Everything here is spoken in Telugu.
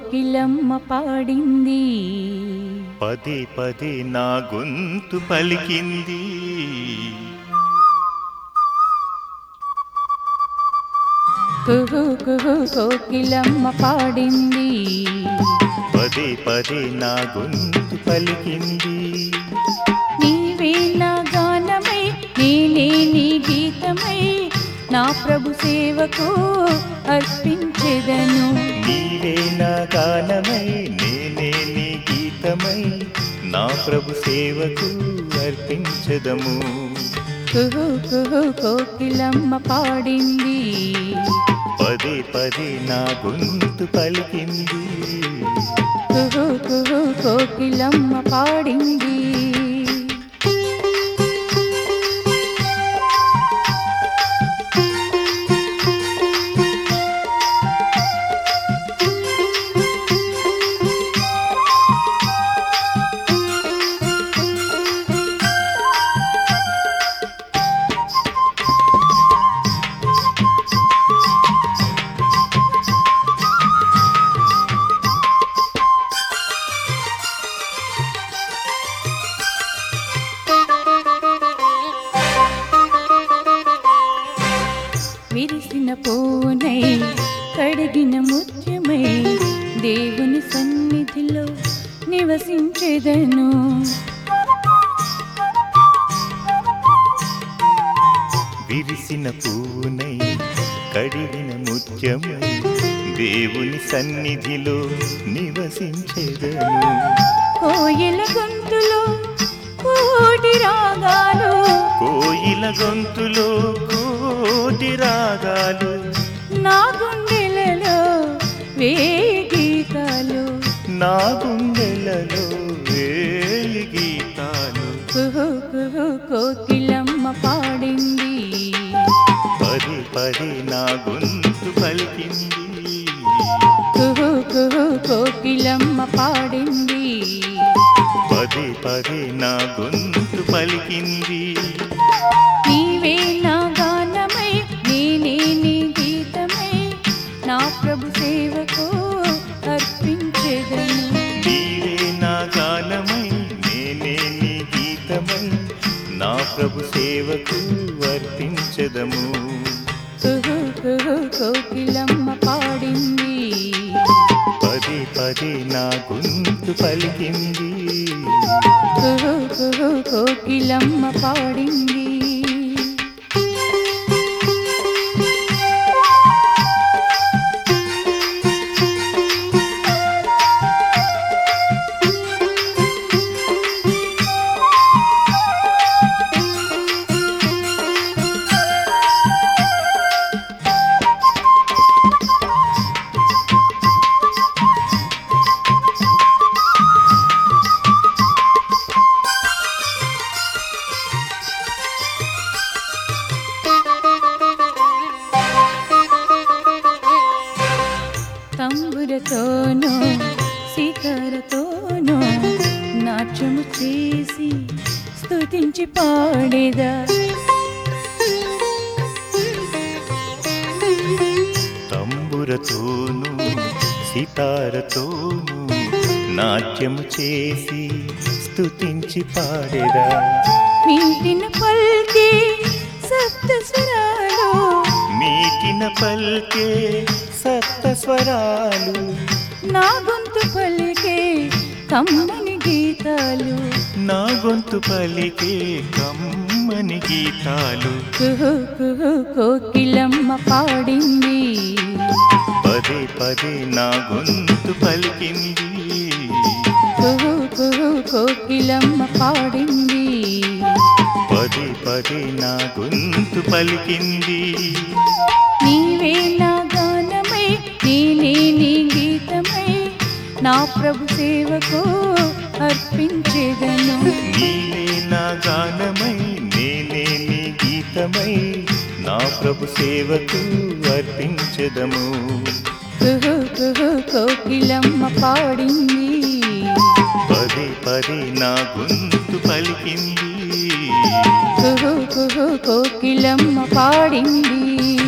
కోకిలమ్మ పాడింది. పదే పదే నా గొంతు పలికింది. కుహు కుహు కోకిలమ్మ పాడింది. పదే పదే నా గొంతు పలికింది. నీవే నా గానమై నేనే నీ గీతమై నా ప్రభు సేవకు అర్పించెదను. నీవే నా గానమై నేనే నీ గీతమై నా ప్రభు సేవకు అర్పించెదము. కుహు కుహు కోకిలమ్మ పాడింది. పదే పదే నా గొంతు పలికింది. కుహు కుహు కోకిలమ్మ పాడింది. విరిసిన పూనై కడిగిన ముత్యమై దేవుని సన్నిధిలో నివసించెదను. విరిసిన పూనై కడిగిన ముత్యమై దేవుని సన్నిధిలో నివసించెదను. కోయిల గొంతులో కోటి రాగాలు, కోయిల గొంతులో కోటి రాగాలు, నా గుండెలలో వేయి గీతాలు, నా గుండెలలో వేయి గీతాలు. కుహు కుహు కోకిలమ్మ పాడింది. పదే పదే నా గొంతు పలికింది. కుహు కుహు కోకిలమ్మ పాడింది. పదే పదే నా గొంతు పలికింది. నీవే నా గానమై నేనే నీ గీతమై నా ప్రభు సేవకు అర్పించెదను. నీవే నా గానమై నేనే నీ గీతమై నా ప్రభు సేవకు అర్పించెదము. కుహు కుహు కోకిలమ్మ పాడింది. పదే పదే నా గొంతు పలికింది. కుహు కుహు కోకిలమ్మ పాడింది. తంబురతోనో సితారతోనో నాట్యము చేసి స్తుతించి పాడేదా. తంబురతోను సితారతోను నాట్యము చేసి స్తుతించి పాడేదా. మీటిన పల్కే సప్త స్వరాలు, మీటిన పల్కే సప్త స్వరాలు, నా గొంతు పలికే కమ్మని గీతాలు, నా గొంతు పలికే కమ్మని గీతాలు. కుహు కుహు కోకిలమ్మ పాడింది. పదే పదే నా గొంతు పలికింది. కుహు కుహు కోకిలమ్మ పాడింది. పదే పదే నా గొంతు పలికింది. నీవే నా గానమై నేనే నీ గీతమై నా ప్రభు సేవకు అర్పించెదను. నీవే నా గానమై నేనే నీ గీతమై నా ప్రభు సేవకు అర్పించెదము. కుహు కుహు కోకిలమ్మ పాడింది. పదే పదే నా గొంతు పలికింది. కుహు కుహు కోకిలమ్మ పాడింది.